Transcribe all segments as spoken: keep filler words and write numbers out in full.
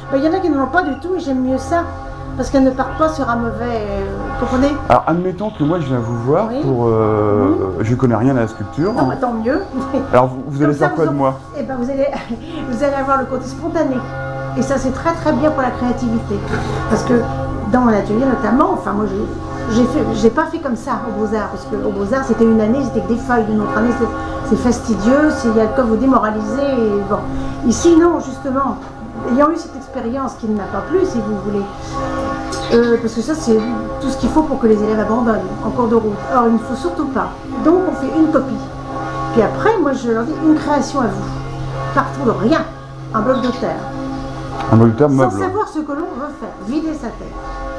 Ben, il y en a qui n'en ont pas du tout et j'aime mieux ça. Parce qu'elles ne partent pas sur un mauvais... Euh, vous comprenez? Alors, admettons que moi, je viens vous voir oui. pour... Euh, mmh. Je connais rien à la sculpture. Non, bah, tant mieux. Alors, vous, vous allez faire quoi de moi? Eh ben, vous allez, vous allez avoir le côté spontané. Et ça, c'est très très bien pour la créativité. Parce que dans mon atelier, notamment, enfin, moi, j'ai fait, j'ai pas fait comme ça aux Beaux-Arts. Parce qu'aux Beaux-Arts, c'était une année, c'était que des feuilles. Une autre année, c'est fastidieux, il y a de quoi vous démoraliser. Et bon. Ici, non, justement. Ayant eu cette expérience qui ne m'a pas plu, si vous voulez, euh, parce que ça c'est tout ce qu'il faut pour que les élèves abandonnent en cours de route. Or il ne faut surtout pas. Donc on fait une copie. Puis après, moi je leur dis une création à vous. Partout de rien. Un bloc de terre. Un bloc de terre meuble. Sans savoir ce que l'on veut faire. Vider sa tête.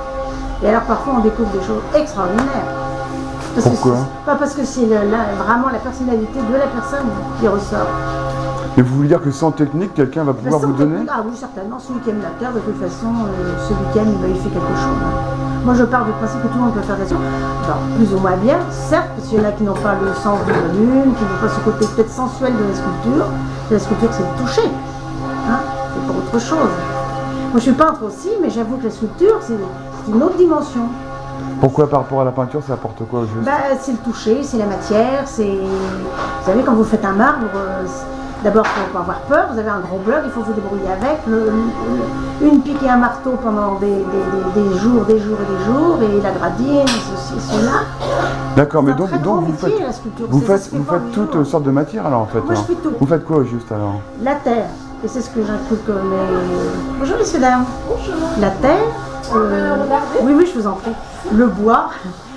Et alors parfois on découvre des choses extraordinaires. Parce Pourquoi? que pas parce que c'est vraiment la personnalité de la personne qui ressort. Mais vous voulez dire que sans technique, quelqu'un va pouvoir vous donner? Ah oui, certainement. Celui qui aime la terre, de toute façon, euh, ce week-end, il fait quelque chose. Moi, je pars du principe que tout le monde peut faire des choses. Alors, plus ou moins bien, certes, parce qu'il y en a qui n'ont pas le sens de la lune, qui n'ont pas ce côté peut-être sensuel de la sculpture. La sculpture, c'est le toucher. Hein, c'est pour autre chose. Moi, je suis peintre aussi, mais j'avoue que la sculpture, c'est une autre dimension. Pourquoi par rapport à la peinture, ça apporte quoi au juste? Bah, c'est le toucher, c'est la matière, c'est... Vous savez, quand vous faites un marbre, euh, d'abord, il ne faut pas avoir peur, vous avez un gros bloc, il faut vous débrouiller avec. Le, le, une pique et un marteau pendant des, des, des, des jours, des jours et des jours, et la gradine, ceci, cela. D'accord, mais donc, donc vous faites, vous faites, vous faites toutes jours. sortes de matières alors en fait. Moi, hein. je fais tout. Vous faites quoi au juste alors? La terre, et c'est ce que j'inculque mes... Bonjour messieurs dames. Bonjour. La terre, euh, oui, oui, je vous en prie. Le bois.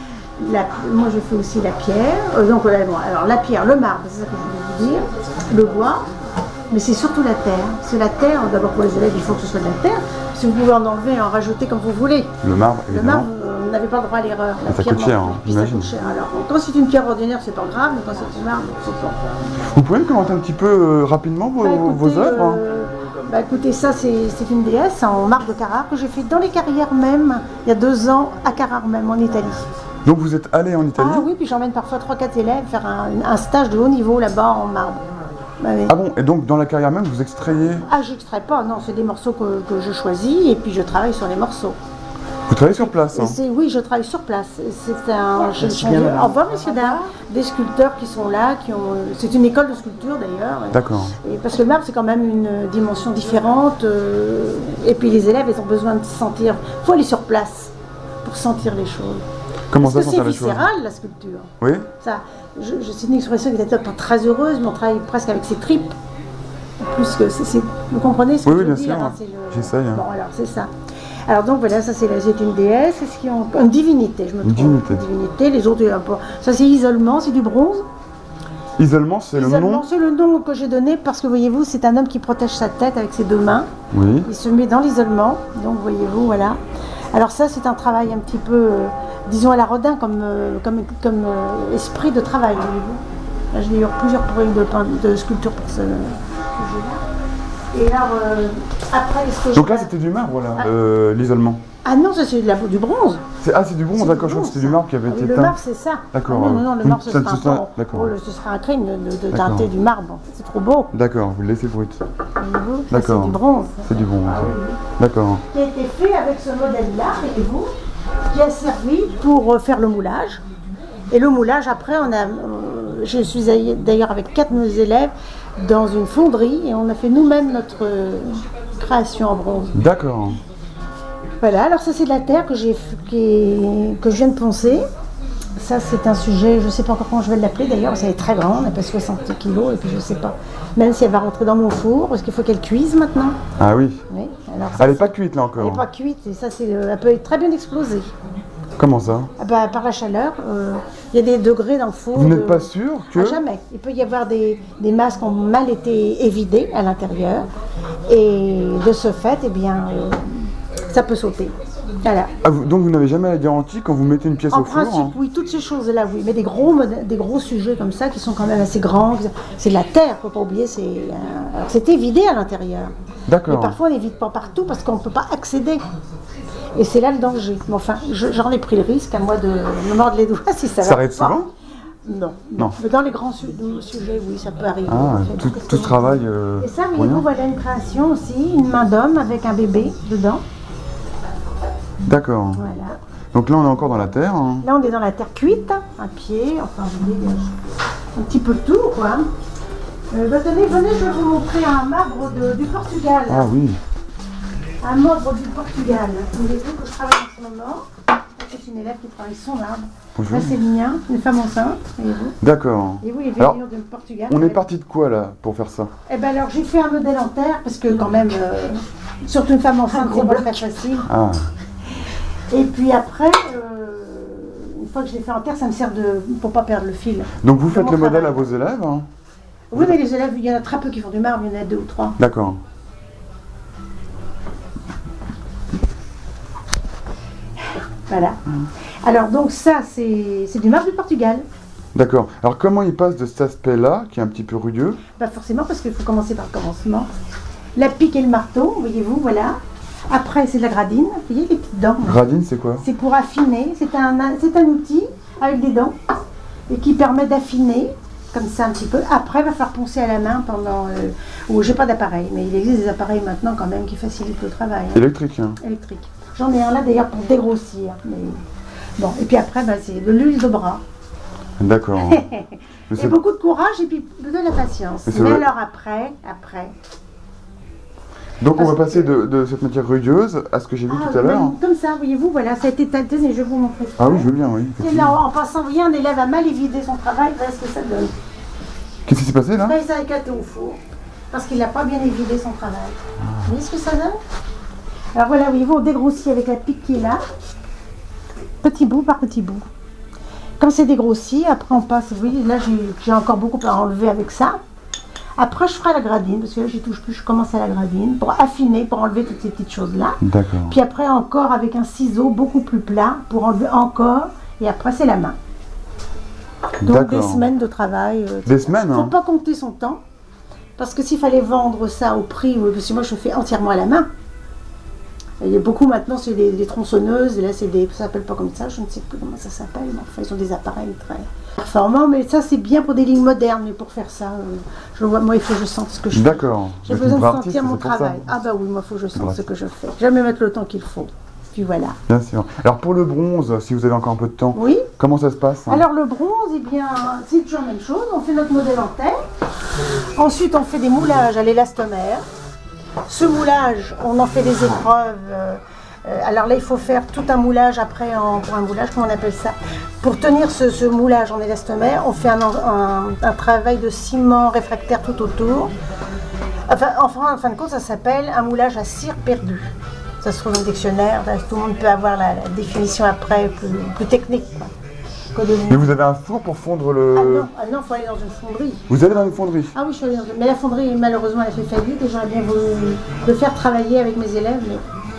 La, moi je fais aussi la pierre, euh, donc euh, bon, alors la pierre, le marbre, c'est ça que je voulais vous dire, le bois, mais c'est surtout la terre. C'est la terre, d'abord pour les élèves il faut que ce soit de la terre, si vous pouvez en enlever et en rajouter comme vous voulez. Le marbre, évidemment. Le marbre, vous n'avez pas le droit à l'erreur. Ça coûte cher, hein, j'imagine. Alors quand c'est une pierre ordinaire c'est pas grave, mais quand c'est du marbre, c'est pas. Vous pouvez me commenter un petit peu euh, rapidement vos, bah, écoutez, vos œuvres euh, bah, écoutez, ça c'est une déesse en marbre de Carrare que j'ai fait dans les carrières même, il y a deux ans, à Carrare même, en Italie. Donc vous êtes allé en Italie? Ah oui, puis j'emmène parfois trois quatre élèves faire un, un stage de haut niveau là-bas en marbre. Bah, oui. Ah bon, et donc dans la carrière même, vous extrayez? Ah, j'extrais pas, non, c'est des morceaux que, que je choisis et puis je travaille sur les morceaux. Vous travaillez sur place hein? Oui, je travaille sur place. C'est un... Au revoir, messieurs, dames. Des sculpteurs qui sont là, qui ont... C'est une école de sculpture d'ailleurs. D'accord. Parce que le marbre, c'est quand même une dimension différente. Euh... Et puis les élèves, ils ont besoin de sentir... Il faut aller sur place pour sentir les choses. Comment Parce ça, que c'est viscéral, la sculpture. Oui. Ça, je, je, c'est une expression qui est peut-être pas très heureuse, mais on travaille presque avec ses tripes. Plus que c'est, vous comprenez ce que oui, je oui, veux bien dire sûr. hein, J'essaye. Hein. Bon, alors c'est ça. Alors donc voilà, ça c'est une déesse, c'est ce qui ont une divinité, je me trompe. Une divinité. Une divinité. Les autres, ça c'est isolement, c'est du bronze. Isolement, c'est le nom. C'est le nom que j'ai donné parce que voyez-vous, c'est un homme qui protège sa tête avec ses deux mains. Oui. Il se met dans l'isolement, donc voyez-vous, voilà. Alors ça, c'est un travail un petit peu, euh, disons à la Rodin, comme, euh, comme, comme euh, esprit de travail, voyez-vous. Là, j'ai eu plusieurs projets de, de sculpture pour ce jeu-là. Et alors, euh, après, est-ce que Donc je... là, c'était du marbre, là, ah. euh, l'isolement. Ah non, ça c'est du bronze. Ah, c'est du bronze, d'accord, je crois que c'était du marbre qui avait ah, été le teint. Le marbre, c'est ça. D'accord. Ah, non, non, non, le marbre, ce, ça, sera, ça, un, oh, ce sera un crime de, de teinter du marbre. C'est trop beau. D'accord, vous le laissez brut. D'accord. C'est du bronze. C'est du bronze. Ah, oui. D'accord. Qui a été fait avec ce modèle-là, voyez-vous, qui a servi pour faire le moulage. Et le moulage, après, on a, euh, je suis d'ailleurs avec quatre de nos élèves dans une fonderie et on a fait nous-mêmes notre euh, création en bronze. D'accord. Voilà, alors ça c'est de la terre que, j'ai, que je viens de poncer. Ça c'est un sujet, je ne sais pas encore comment je vais l'appeler d'ailleurs, parce qu'elle est très grande, elle pèse soixante kilos et puis je ne sais pas. Même si elle va rentrer dans mon four, parce qu'il faut qu'elle cuise maintenant. Ah oui, oui alors ça, elle n'est pas cuite là encore. Elle n'est pas cuite et ça c'est, elle peut être très bien explosée. Comment ça? Ah bah, par la chaleur, il euh, y a des degrés dans le four. Vous n'êtes de... pas sûr que... Ah, jamais. Il peut y avoir des, des masses qui ont mal été évidées à l'intérieur et de ce fait, eh bien, euh, ça peut sauter. Voilà. Ah, vous, donc vous n'avez jamais la garantie quand vous mettez une pièce en au four? En principe, hein. Oui, toutes ces choses-là, oui. Mais des gros, des gros sujets comme ça qui sont quand même assez grands, c'est de la terre, il ne faut pas oublier, c'est euh, évidé à l'intérieur. D'accord. Mais parfois on n'évite pas partout parce qu'on ne peut pas accéder. Et c'est là le danger. Mais enfin, j'en ai pris le risque, à moi de me mordre les doigts si ça va. Ça arrive souvent? Non. Non. Mais dans les grands su sujets, oui, ça peut arriver. Ah, tout, tout ce travail. Euh, et ça, voyez-vous, voilà une création aussi, une main d'homme avec un bébé dedans. D'accord. Voilà. Donc là, on est encore dans la terre. Hein. Là, on est dans la terre cuite, un pied, enfin, vous voyez, un petit peu de tout, quoi. Euh, bah, tenez, venez, je vais vous montrer un marbre de, du Portugal. Ah oui. Un marbre du Portugal. Vous voyez que je travaille en ce moment. C'est une élève qui travaille son arbre. Bonjour. Là, c'est le mien, une femme enceinte, voyez-vous. D'accord. Et vous, il alors, vient du Portugal. on est parti de quoi, là, pour faire ça? Eh bien, alors, j'ai fait un modèle en terre, parce que, quand même, euh, surtout une femme enceinte, c'est pas très facile. Ah. Et puis après, euh, une fois que je l'ai fait en terre, ça me sert de pour pas perdre le fil. Donc vous faites le travail. modèle à vos élèves hein? Oui, mais les élèves, il y en a très peu qui font du marbre, il y en a deux ou trois. D'accord. Voilà. Alors donc ça, c'est du marbre du Portugal. D'accord. Alors comment il passe de cet aspect-là, qui est un petit peu rugueux? Pas forcément, parce qu'il faut commencer par le commencement. La pique et le marteau, voyez-vous, voilà. Après, c'est de la gradine, vous voyez les petites dents. Gradine, c'est quoi? C'est pour affiner, c'est un, c'est un outil avec des dents et qui permet d'affiner, comme ça un petit peu. Après, il va falloir poncer à la main pendant... Euh, ou j'ai pas d'appareil, mais il existe des appareils maintenant quand même qui facilitent le travail. Hein. Électrique. Hein. Électrique. J'en ai un là d'ailleurs pour dégrossir. Mais... Bon, et puis après, bah, c'est de l'huile de bras. D'accord. Et beaucoup de courage et puis de la patience. Mais, mais alors après, après... Donc on va passer de, de cette matière rugueuse à ce que j'ai vu ah, tout à l'heure. Comme ça, voyez-vous, voilà, ça a été tâté et je vais vous montrer ça. Ah oui, je veux bien, oui. Et là, en passant, vous voyez, un élève a mal évidé son travail, voilà ce que ça donne. Qu'est-ce qui s'est passé là? Là, il s'est éclaté au four, parce qu'il n'a pas bien évidé son travail. Ah. Vous voyez ce que ça donne? Alors voilà, voyez-vous, on dégrossit avec la pique qui est là, petit bout par petit bout. Quand c'est dégrossi, après on passe, vous voyez, là j'ai encore beaucoup à enlever avec ça. Après, je ferai la gradine, parce que là, j'y touche plus, je commence à la gradine, pour affiner, pour enlever toutes ces petites choses-là. D'accord. Puis après, encore avec un ciseau beaucoup plus plat, pour enlever encore, et après, c'est la main. Donc, des semaines de travail. Euh, des semaines, Il ne faut hein. pas compter son temps, parce que s'il fallait vendre ça au prix, parce que moi, je fais entièrement à la main. Il y a beaucoup maintenant, c'est des, des tronçonneuses, et là, c'est des, ça s'appelle pas comme ça, je ne sais plus comment ça s'appelle, mais enfin, ils ont des appareils très performants, mais ça, c'est bien pour des lignes modernes, mais pour faire ça, euh, je vois, moi, il faut que je sente ce que je fais. D'accord. J'ai besoin de sentir mon travail. Ah bah oui, moi, il faut que je sente ce que je fais. Jamais mettre le temps qu'il faut. Puis voilà. Bien sûr. Alors, pour le bronze, si vous avez encore un peu de temps, oui. Comment ça se passe hein? Alors, le bronze, eh bien, c'est toujours la même chose, on fait notre modèle en terre, ensuite, on fait des moulages à l'élastomère. Ce moulage, on en fait des épreuves. Euh, alors là, il faut faire tout un moulage après, en, pour un moulage, comment on appelle ça? Pour tenir ce, ce moulage en élastomère, on fait un, un, un travail de ciment réfractaire tout autour. Enfin, enfin, en fin de compte, ça s'appelle un moulage à cire perdue. Ça se trouve dans le dictionnaire, tout le monde peut avoir la, la définition après, plus, plus technique. Quoi. Mais vous avez un four pour fondre le... Ah non, ah non, faut aller dans une fonderie. Vous allez dans une fonderie? Ah oui, je suis allée dans une... Mais la fonderie, malheureusement, elle a fait faillite et j'aurais bien voulu le faire travailler avec mes élèves, mais...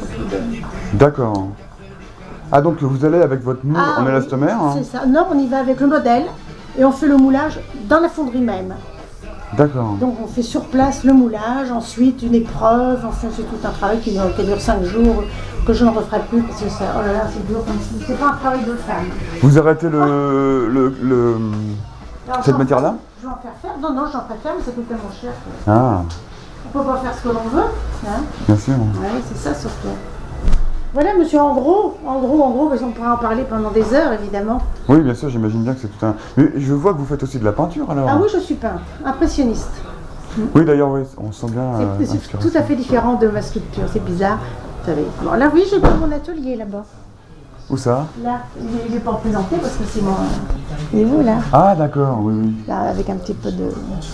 D'accord. Ah, donc vous allez avec votre moule ah, en élastomère oui, hein? C'est ça. Non, on y va avec le modèle et on fait le moulage dans la fonderie même. D'accord. Donc on fait sur place le moulage, ensuite une épreuve, enfin c'est tout un travail qui, qui dure cinq jours, que je ne referai plus parce que ça, oh là là, c'est dur, c'est pas un travail de femme. Vous arrêtez le, ah. le, le Alors, cette matière-là? Je vais en faire faire, non, non, j'en ferai faire, mais ça coûte tellement cher. Que... Ah. On peut pas faire ce que l'on veut. Hein. Bien sûr. Oui, c'est ça surtout. Voilà, monsieur, en gros, en gros, en gros, parce qu'on pourrait en parler pendant des heures, évidemment. Oui, bien sûr, j'imagine bien que c'est tout un... Mais je vois que vous faites aussi de la peinture, alors. Ah oui, je suis peintre, impressionniste. Oui, d'ailleurs, oui, on sent bien... C'est euh, tout à fait différent de ma sculpture, c'est bizarre. Vous savez. Bon, là, oui, j'ai pas mon atelier, là-bas. Où ça? Là, je vais pas en présenter parce que c'est mon... Et vous, là? Ah, d'accord, oui, oui. Là, avec un petit peu de...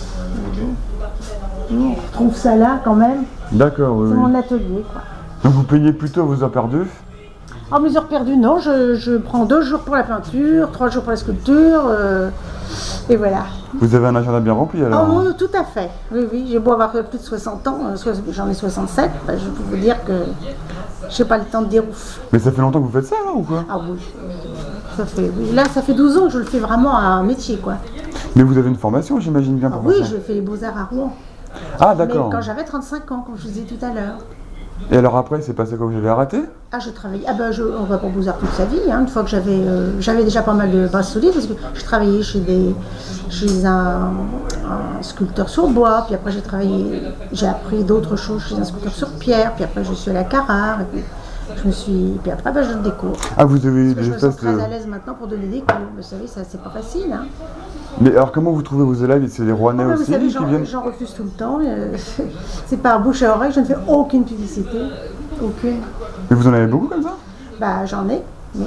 On retrouve ça là, quand même. D'accord, oui, C'est oui. mon atelier, quoi. Donc vous payez plutôt vos heures perdues? En mes heures perdues, non. Je, je prends deux jours pour la peinture, trois jours pour la sculpture, euh, et voilà. Vous avez un agenda bien rempli alors? Oh, hein? Tout à fait. Oui, oui. J'ai beau avoir plus de soixante ans, j'en ai soixante-sept, ben, je peux vous dire que je n'ai pas le temps de dire ouf. Mais ça fait longtemps que vous faites ça, là, ou quoi? Ah oui. Ça fait, oui. Là, ça fait douze ans que je le fais vraiment à un métier, quoi. Mais vous avez une formation, j'imagine bien, pour ah, oui, ça. je fais les Beaux-Arts à Rouen. Ah, d'accord. Mais quand j'avais trente-cinq ans, comme je vous disais tout à l'heure. Et alors après, il s'est passé quoi? Vous avez arrêté? Ah, je travaillais. Ah ben, je, on va pour Beaux-Arts toute sa vie. Hein. Une fois que j'avais, euh, j'avais déjà pas mal de bases solides parce que je travaillais chez des, chez un, un sculpteur sur bois. Puis après, j'ai travaillé, j'ai appris d'autres choses chez un sculpteur sur pierre. Puis après, je suis allée à Carrare. Et puis, je me suis. Puis après, ben, je donne des cours. Ah, vous avez parce que des je me sens espèces de... très à l'aise maintenant pour donner des cours. Vous savez, ça, c'est pas facile. Hein. Mais alors, comment vous trouvez vos élèves? C'est les Rouennais oh, aussi vous savez, qui viennent? J'en refuse tout le temps. Euh, c'est par bouche à oreille. Je ne fais aucune publicité. Aucune. Et vous en avez beaucoup comme ça? Bah, j'en ai. Oui.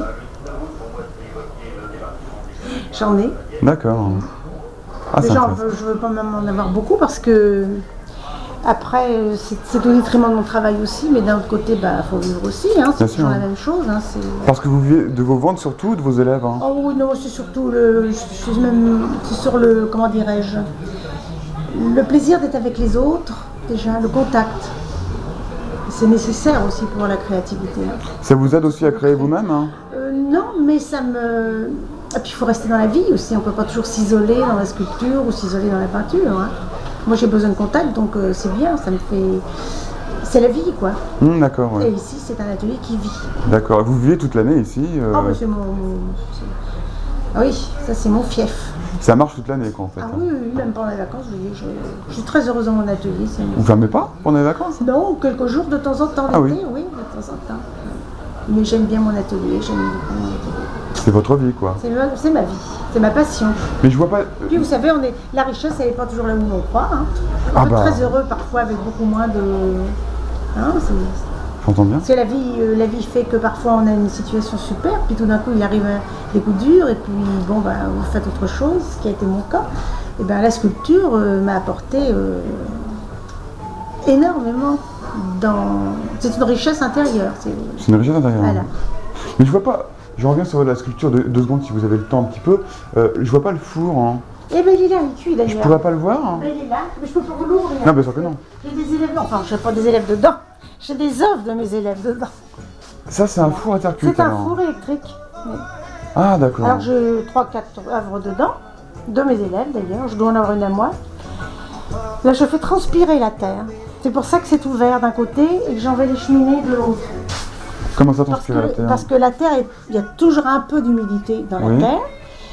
J'en ai. D'accord. Ah, je ne veux pas même en avoir beaucoup parce que après, c'est au détriment de mon travail aussi, mais d'un autre côté, il bah, faut vivre aussi. Hein, c'est toujours la même chose. Hein, parce que vous vivez de vos ventes surtout, de vos élèves hein. Oh oui, non, c'est surtout le, c'est même, c'est sur le, comment dirais-je, le plaisir d'être avec les autres, déjà, le contact. C'est nécessaire aussi pour la créativité. Ça vous aide aussi à créer vous-même hein? euh, Non, mais ça me... Et puis il faut rester dans la vie aussi, on ne peut pas toujours s'isoler dans la sculpture ou s'isoler dans la peinture. Hein. Moi j'ai besoin de contact, donc euh, c'est bien, ça me fait... C'est la vie quoi. Mmh, d'accord, ouais. Et ici c'est un atelier qui vit. D'accord, vous vivez toute l'année ici euh... Ah bah c'est mon... Ah oui, ça c'est mon fief. Ça marche toute l'année quoi en fait. Ah oui, oui, même pendant les vacances, je, je, je suis très heureuse dans mon atelier. Vous fermez pas pendant les vacances? Non, quelques jours de temps en temps l'été, ah, oui. oui, de temps en temps. Mais j'aime bien mon atelier, j'aime beaucoup mon atelier. C'est votre vie quoi? C'est ma, ma vie, c'est ma passion. Mais je vois pas... Puis vous savez, on est, la richesse elle n'est pas toujours là où on croit. Hein. On ah peut bah. être très heureux parfois avec beaucoup moins de... Hein, j'entends bien. Parce que la vie, euh, la vie fait que parfois on a une situation super, puis tout d'un coup il arrive des coups durs, et puis bon, bah, vous faites autre chose, ce qui a été mon cas. Et ben la sculpture euh, m'a apporté euh, énormément dans... C'est une richesse intérieure. C'est une richesse intérieure. Voilà. Mais je vois pas... Je reviens sur la sculpture de deux secondes si vous avez le temps un petit peu. Euh, je vois pas le four. Hein. Eh ben il est là, il cuit d'ailleurs. Je pourrais pas le voir hein. Ben, il est là, mais je peux pas vous l'ouvrir. Non, bien sûr que non. J'ai des élèves, enfin je n'ai pas des élèves dedans, j'ai des œuvres de mes élèves dedans. Ça c'est un four à terre cuite. C'est un alors. four électrique. Oui. Ah d'accord. Alors j'ai trois quatre œuvres dedans, de mes élèves d'ailleurs, je dois en avoir une à moi. Là je fais transpirer la terre. C'est pour ça que c'est ouvert d'un côté et que j'en vais les cheminer de l'autre. Comment ça transpire la terre? Parce que la terre, il y a toujours un peu d'humidité dans oui. la terre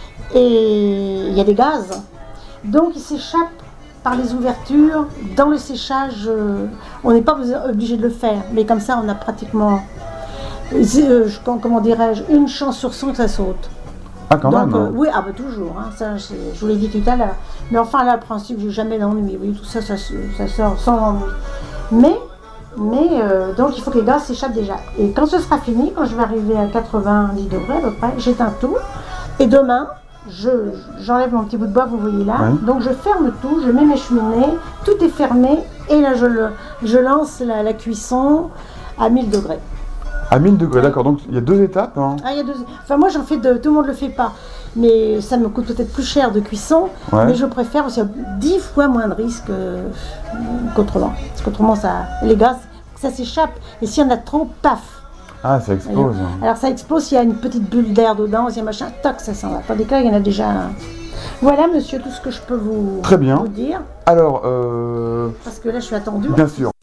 et il y a des gaz. Donc il s'échappe par les ouvertures. Dans le séchage, euh, on n'est pas obligé de le faire, mais comme ça on a pratiquement, euh, comment dirais-je, une chance sur cent que ça saute. Ah quand Donc, même hein. euh, oui, ah bah toujours, hein, ça, je vous l'ai dit tout à l'heure. Mais enfin là, le principe, j'ai jamais d'ennui. Oui, tout ça, ça, ça sort sans ennui. Mais Mais euh, donc il faut que les gaz s'échappent déjà. Et quand ce sera fini, quand je vais arriver à quatre-vingt-dix degrés à peu près, j'éteins tout. Et demain, j'enlève je, mon petit bout de bois, vous voyez là. Oui. Donc je ferme tout, je mets mes cheminées, tout est fermé. Et là je, le, je lance la, la cuisson à mille degrés. À mille degrés, d'accord. Donc il y a deux étapes. Hein. Ah, il y a deux... Enfin moi j'en fais deux, tout le monde ne le fait pas. Mais ça me coûte peut-être plus cher de cuisson. Ouais. Mais je préfère parce qu'il y a dix fois moins de risques euh, qu'autrement. Parce qu'autrement, ça, les gaz, ça s'échappe. Et s'il y en a trop, paf. Ah, ça explose. Alors, alors ça explose s'il y a une petite bulle d'air dedans, s'il y a machin, toc, ça s'en va. Tandis que là, il y en a déjà un. Voilà, monsieur, tout ce que je peux vous, Très bien. vous dire. Alors, euh... parce que là, je suis attendue. Bien sûr.